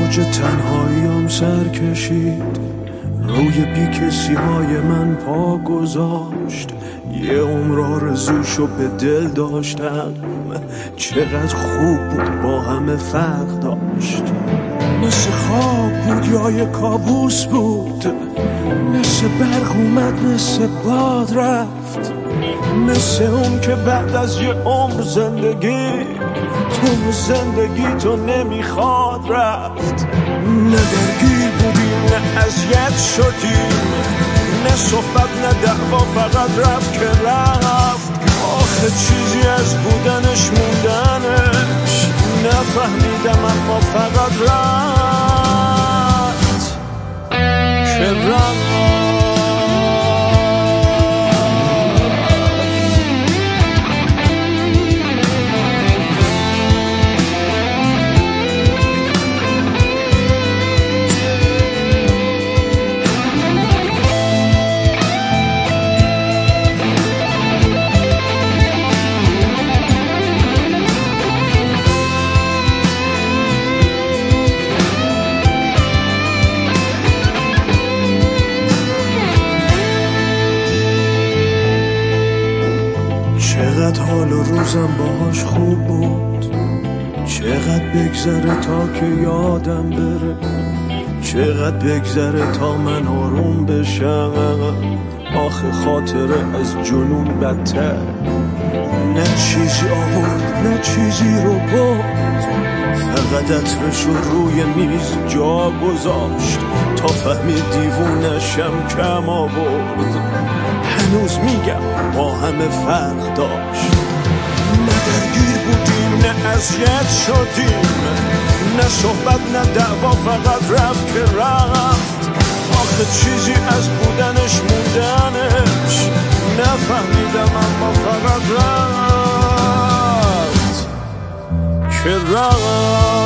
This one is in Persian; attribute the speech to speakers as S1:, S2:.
S1: موج تنهاییم سر کشید، روی بی کسی های من پا گذاشت. یه عمر آرزوشو به دل داشتم، چقدر خوب بود با همه فرق داشت. مثل خواب بود یا یه کابوس بود، مثل برق اومد مثل باد رفت، مثل اون که بعد از یه عمر زندگی تو زندگی تو نمیخواد رفت. نه درگیر بودیم نه اذیت شدیم، نه صحبت نه دعوا، فقط رفت که رفت. آخه چیزی از بودنش موندنش نفهمیدم، اما فقط رفت که رفت. چقدر حال و روزم باهاش خوب بود، چقدر بگذره تا که یادم بره، چقدر بگذره تا من آروم بشم. آخه خاطره از جنون بدتر، نه چیزی آورد نه چیزی رو برد، فقط عطرش رو روی میز جا گذاشت تا فهمید دیوونشم کم آورد. هنوز میگم با همه فرق داشت، نه درگیر بودیم نه اذیت شدیم، نه صحبت نه دعوا، فقط رفت که رفت. آخه چیزی از بودنش موندنش نفهمیدم، اما فقط رفت که رفت.